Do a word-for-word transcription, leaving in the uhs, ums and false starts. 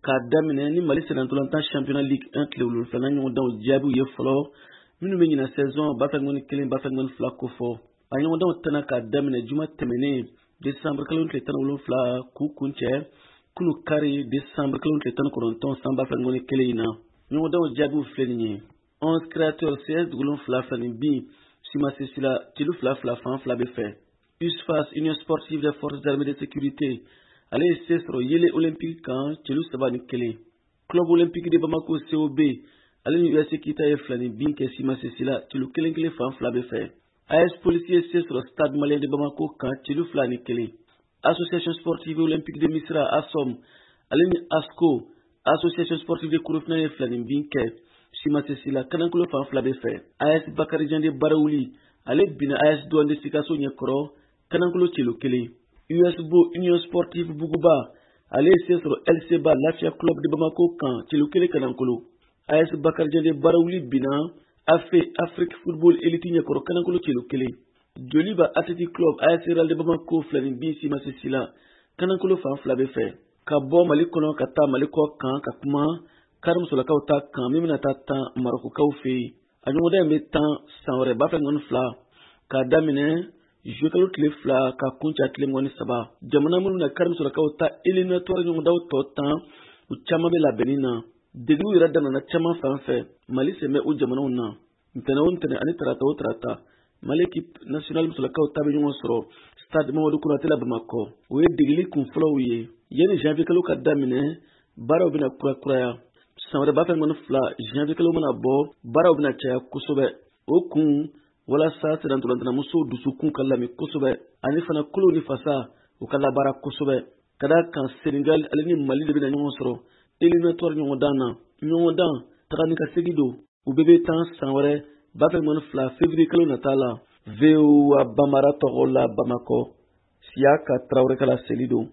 k'a daminɛ ni Mali Sénégal championnat Ligue un tile wolonwula ɲɔgɔn danw jaabiw ye fɔlɔ minnu bɛ ɲina saison ba fila ŋɔni kelen ba fila ŋɔni fila ko fɔ a ɲɔgɔn danw tɛna k'a daminɛ juma tɛmɛnen décembre kalo tile tan ni wolonwula k'u kun cɛ kulu kari décembre kalo tile tan ni kɔnɔntɔn san ba fila ŋɔni kelen in na ɲɔgɔn danw jaabiw filɛ nin ye onze créateurs seize dugulon fila fila ni bin simasisi la tilu fila fila fan fila bɛ fɛ U S F A S Union Sportive des Forces Armées de Sécurité ale ye se sɔrɔ yele olympique kan tilu saba ni kelen club olympique de Bamako C O B ale ni U S Kita ye fila ni bin kɛ simasisi la tilu kelen kelen fan fila bɛ fɛ A S Police ye se sɔrɔ Stade Malien de Bamako kan tilu fila ni kelen Association Sportive Olympique de Misra A S O M ale ni ASCO Association Sportive de Korofina ye fila ni bin kɛ simasisi la kanankolo fan fila bɛ fɛ A S Bakarijan de Barawuli ale bina A S Douane de Sikaso ɲɛkɔrɔ kanankolo tilu kelen U S B O Union Sportive Buguba ale se sɔrɔ L C B A Lafia Club de Bamako kan tilu kelen kanankolo A S Bakarijan de Barawuli bina A F E Afrique Football Elite ɲɛkɔrɔ kanankolo tilu kelen Joliba Athletic Club A S Real de Bamako fila ni bin simasisi la kanankolo fan fila bɛ fɛ ka bɔ Mali kɔnɔ ka taa Mali kɔ kan ka kuma karimusolakaw ta kan min bɛna taa tan Marokokaw fɛ yen a ɲɔgɔndan in bɛ tan san wɛrɛ ba fila ŋɔni fila k'a daminɛ juillet kalo tile fila ka kuncɛ tile ŋɔni saba jamana minnu na karimusolakaw ta éliminatoire ɲɔgɔndaw tɔ tan u caman bɛ labɛnni na deguw yɛrɛ danana caman fan fɛ Mali sen bɛ o jamanaw na ntɛnɛn o ntɛnɛn ani tarata o tarata Mali équipe nationale musolakaw ta bɛ ɲɔgɔn sɔrɔ stade Mamadou Konate la Bamakɔ o ye degeli kun fɔlɔw ye yanni janvier kalo ka daminɛ baaraw bɛna kurakuraya san wɛrɛ ba fila ŋɔni fila janvier kalo mana bɔ baaraw bɛna caya kosɛbɛ o kun walasa sɛnɛntolantanamusow dusukun ka lami kosɛbɛ ani fana kolow ni fasa u ka labaara kosɛbɛ ka da kan Senegal ale ni Mali de bɛna ɲɔgɔn sɔrɔ éliminatoire ɲɔgɔndan na ɲɔgɔndan taga ni ka segin don u bɛɛ bɛ tan san wɛrɛ ba fila ŋɔni fila février kalo nata la V O A Bambara tɔgɔ la Bamakɔ Siyaka Traoré ka la seli don